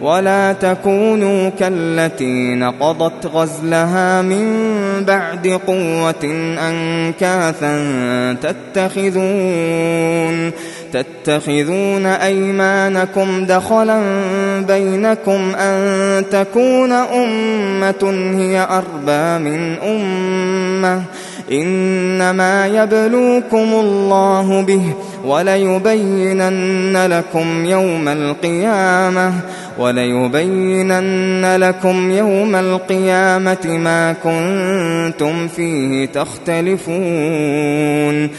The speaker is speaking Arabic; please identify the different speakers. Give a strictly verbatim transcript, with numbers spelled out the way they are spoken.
Speaker 1: ولا تكونوا كالتي نقضت غزلها من بعد قوة أنكاثا تتخذون تتخذون أيمانكم دخلا بينكم أن تكون أمة هي أربى من أمة إنما يبلوكم الله به وليبينن لكم يوم القيامة وليبينن لكم يوم القيامة ما كنتم فيه تختلفون